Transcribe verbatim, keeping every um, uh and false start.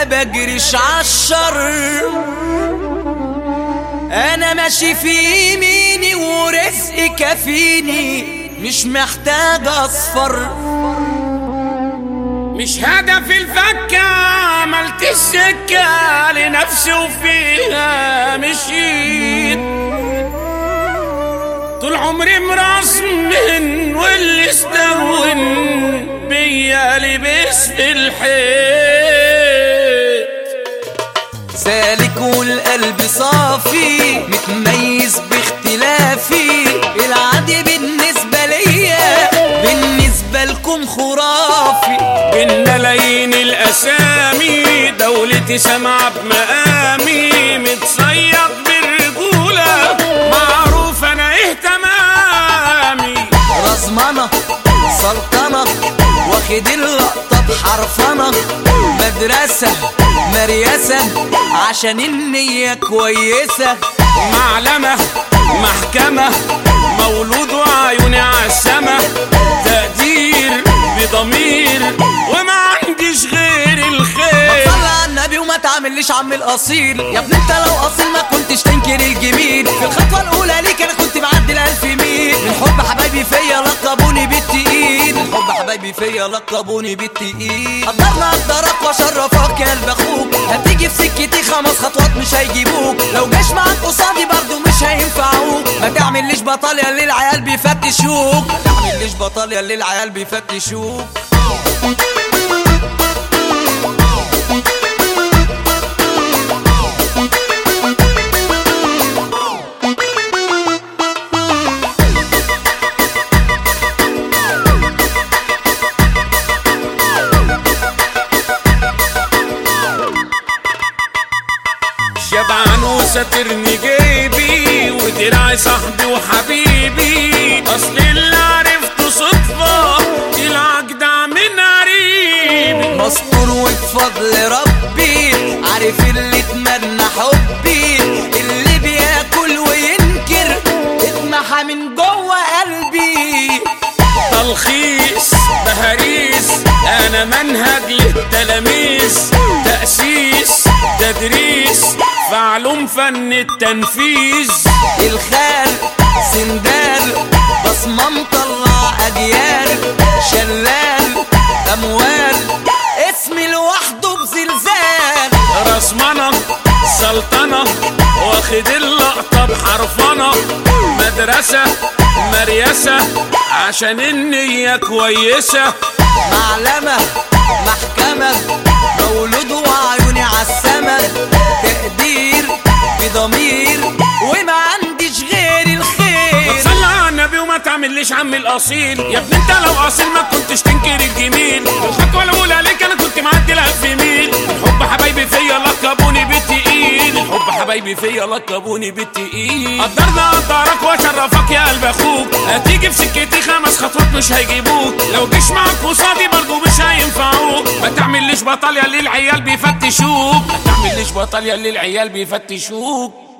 ما بجريش عالشر، انا ماشي في يميني ورزقي كفيني، مش محتاج اصفر. مش هدف الفكة، عملت السكة لنفسي وفيها مشيت. طول عمري مرسمن واللي استهون بيا لبس في الحيط. سالك والقلب صافي، متميز باختلافي، العادي بالنسبة ليا بالنسبة لكم خرافي. بين ملايين الأسامي دولتي سمعة بمقامي، متصيد بالرجولة معروف أنا إيه تمامي. رزمنة سلطنة واخد اللقطة بحرفنة، مدرسة مريسة عشان النية كويسة. معلمة محكمة مولود وعيوني عالسما، تقدير بضمير وما عنديش غير الخير. صلى على النبي وما تعمليش عم الأصيل، يا ابني انت لو أصيل ما كنتش تنكر الجميل. في الخطوة الأولى ليك أنا كنت معدي الألف ميل، من حب حبايبي فيا لقبوني بالتقيل، من حب حبايبي فيا لقبوني بالتقيل. قدرنا أقدرك وأشرفك يا قلب أخوك، هتيجي في سكتي خمس خطوات مش هيجيبوك، لو جاش معاك قصادي برضو مش هينفعوك. ما تعمليش بطل يا اللي العيال بيفتشوك، ما تعمليش بطل يا اللي العيال بيفتشوك. شبعان وساترني جيبي ودراعي صاحبي وحبيبي، اصل اللي عرفته صدفة العجدع من قريبي. مستور وبفضل ربي عارف اللي اتمنى حبي، اللي بياكل وينكر اتمحى من جوه قلبي. تلخيص بهاريس انا منهج للتلاميذ، تأسيس تدريس في علوم فن التنفيذ. الخال سندال بصمة مطلع أجيال، شلال أموال اسمي لوحده بزلزال. رسمنة سلطنة واخد اللقطة بحرفنة، مدرسة مريسة عشان النية كويسة. معلمة محكمة مولود وعيوني عالسما، تقدير بضمير وما عنديش غير الخير. صلى على النبي وما تعمليش عم الأصيل، يا ابني انت لو أصيل ما كنتش تنكر الجميل. الخطوة الأولى ليك أنا كنت معدي الألف ميل، الحب حبايبي فيا لقبوني بالتقيل، الحب حبايبي فيا لقبوني بالتقيل. قدرنا أقدرك وأشرفك يا قلب أخوك، هتيجي في سكتي خمس خطوات مش هيجيبوك، لو جيش معاك قصادي برضو مش هينفعوك. ما تعمليش بطل يا اللي العيال بيفتشوك، ما تعمليش بطل يا اللي العيال بيفتشوك.